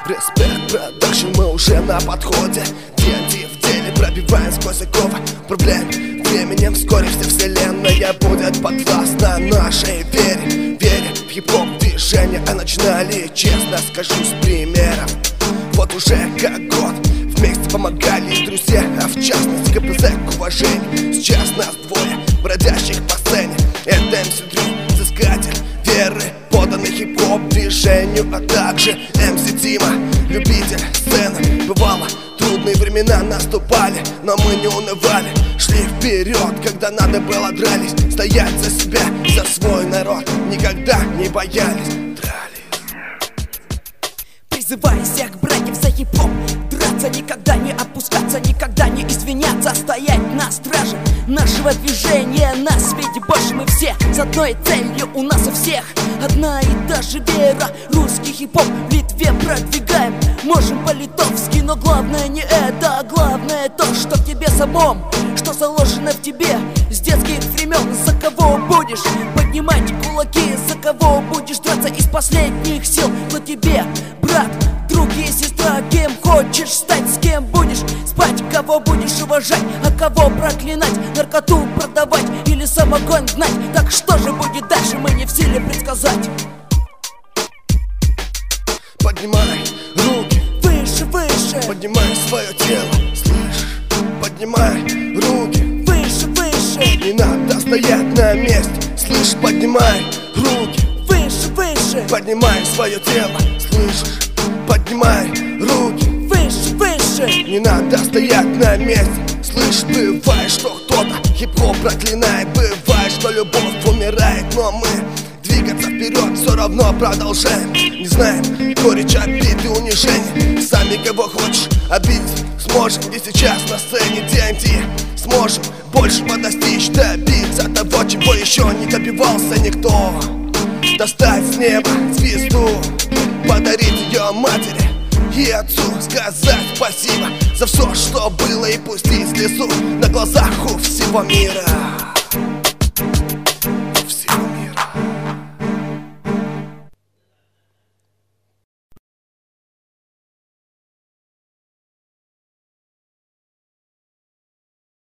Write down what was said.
Респект продакшн, мы уже на подходе. TNT в деле, пробиваем сквозь оковы проблем. Временем вскоре вся вселенная будет подвластна нашей вере. Вере в хип-хоп движение, а начинали, честно скажу, с примеров. Вот уже как год вместе помогали друзья, а в частности КПЗ к уважению. Сейчас нас двое, бродящих по сцене. Это MC Drew, взыскатель веры, поданный хип-хоп движению, а также MC Дима, любитель сцены. Бывало, трудные времена наступали, но мы не унывали. Шли вперед, когда надо было, дрались. Стоять за себя, за свой народ, никогда не боялись, дрались. Призываю всех братьев за хип-хоп драться, никогда не опускаться, никогда не извиняться, стоять на страже нашего движения. На свете больше мы все с одной целью, у нас у всех одна и та же вера. Русский хип-хоп в Литве продвигаем, можем по-литовски, но главное не это, а главное то, что в тебе самом, что заложено в тебе с детских времен. За кого будешь поднимать кулаки, за кого будешь драться из последних сил? Но тебе, брат, друг и сестра, кем хочешь стать, с кем будешь спать, кого будешь уважать, а кого проклинать, наркоту продавать или самогон гнать. Так что же будет дальше, мы не в силе предсказать. Поднимай руки выше, выше, поднимай свое тело, слышь? Поднимай руки выше, выше, не надо стоять на месте, слышь? Поднимай руки выше, выше, поднимай свое тело, слышишь? Поднимай руки выше, выше, не надо стоять на месте, слышь? Бывает, что кто-то хип-хоп проклинает, бывает, что любовь умирает, но мы двигаться вперед все равно продолжаем. Не знаем горечь обид и унижения, сами кого хочешь обидеть сможем. И сейчас на сцене TNT сможем больше достичь, добиться того, чего еще не добивался никто. Достать с неба звезду, подарить ее матери и отцу, сказать спасибо за все, что было, и пустить слезу на глазах у всего мира.